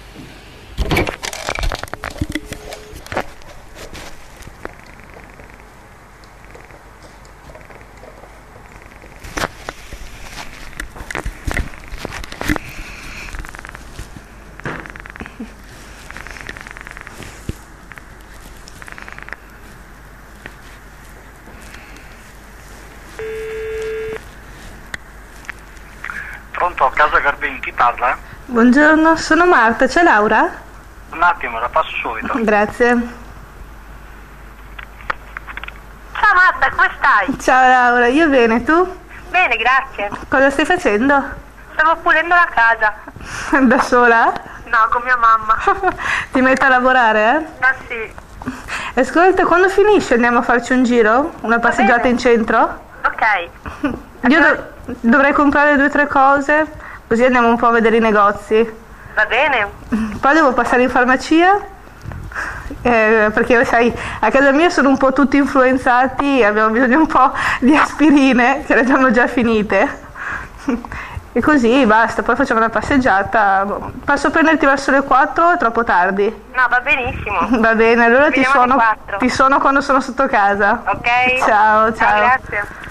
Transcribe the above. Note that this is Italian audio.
Pronto, Casa Garbini, chi parla? Buongiorno, sono Marta, c'è Laura? Un attimo, la passo subito. Grazie. Ciao Marta, come stai? Ciao Laura, io bene, tu? Bene, grazie. Cosa stai facendo? Stavo pulendo la casa. Da sola? No, con mia mamma. Ti metti a lavorare, Ah sì. Ascolta, quando finisce andiamo a farci un giro? Una passeggiata in centro? Ok. Io dovrei comprare 2 o 3 cose, così andiamo un po' a vedere i negozi. Va bene. Poi devo passare in farmacia, perché sai, a casa mia sono un po' tutti influenzati, abbiamo bisogno un po' di aspirine, che le abbiamo già finite. E così basta, poi facciamo una passeggiata. Passo a prenderti verso le 4 o è troppo tardi? No, va benissimo. Va bene, allora Ci vediamo alle 4. ti suono quando sono sotto casa. Ok. Ciao, ciao. Grazie.